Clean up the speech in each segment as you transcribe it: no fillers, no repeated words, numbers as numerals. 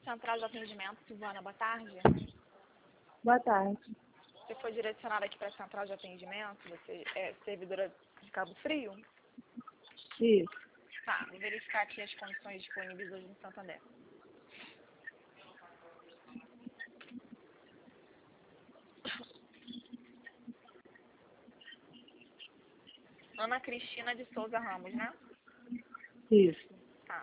Central de Atendimento, Silvana, boa tarde. Boa tarde. Você foi direcionada aqui para a Central de Atendimento? Você é servidora de Cabo Frio? Isso. Tá, vou verificar aqui as condições disponíveis hoje no Santander. Ana Cristina de Souza Ramos, né? Isso. Tá.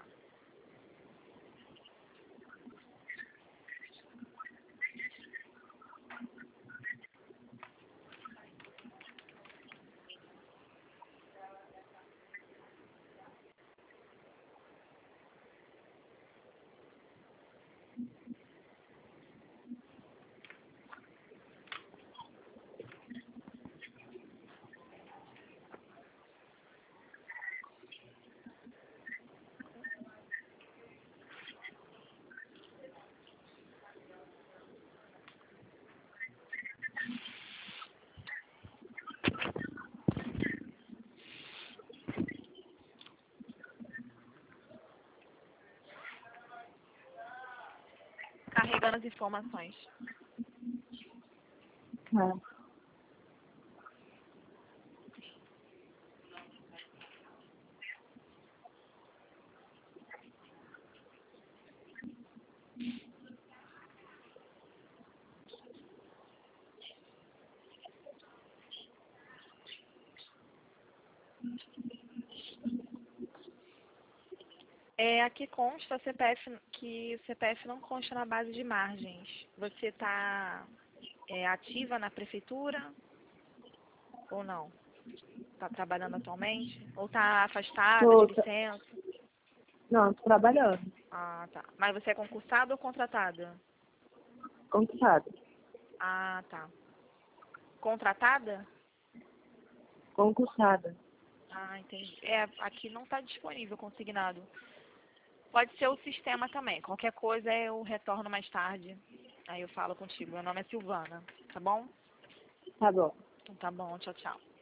Carregando as informações. Tá. Aqui consta CPF, que o CPF não consta na base de margens. Você está ativa na prefeitura ou não? Está trabalhando atualmente? Ou está afastada de licença? Não, tô trabalhando. Ah, tá. Mas você é concursada ou contratada? Concursada. Ah, tá. Contratada? Concursada. Ah, entendi. Aqui não está disponível consignado. Pode ser o sistema também. Qualquer coisa eu retorno mais tarde. Aí eu falo contigo. Meu nome é Silvana, tá bom? Tá bom. Então tá bom, tchau, tchau.